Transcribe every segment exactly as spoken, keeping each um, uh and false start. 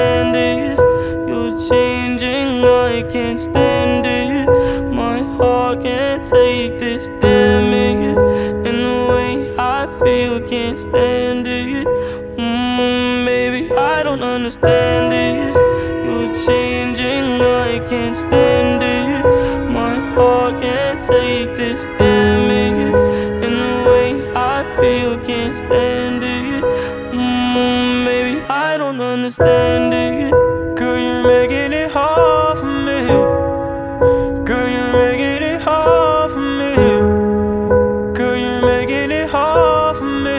understand this. You're changing, I can't stand it. My heart can't take this damage, and the way I feel can't stand it. Mm, baby, I don't understand this. You're changing, I can't stand it. My heart can't take this damage, and the way I feel can't stand it. Mm, baby, I don't understand it. Girl, you're making it hard for me. Girl, you're making it hard for me. Girl, you're making it hard for me.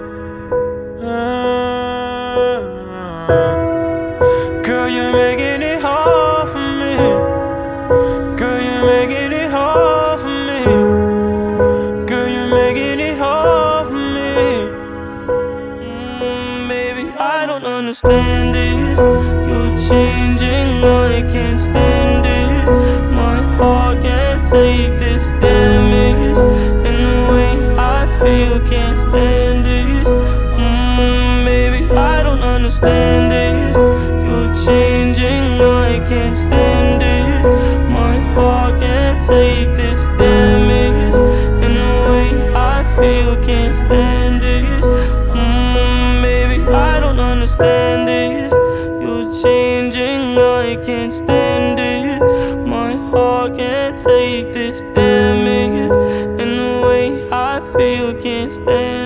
Uh, girl, you're making it hard for me. Girl, you're making it hard for me. Girl, you're making it hard for me. Mm, baby, I don't understand this. You're changing, I can't stand it. My heart can't take this damage, and the way I feel can't stand it. Mm, baby, I don't understand this. You're changing, I can't stand it. My heart can't take this damage, and the way I feel can't stand it. Mm, baby, I don't understand this. You're changing, I can't stand it. My heart can't take this damage, and the way I feel can't stand it.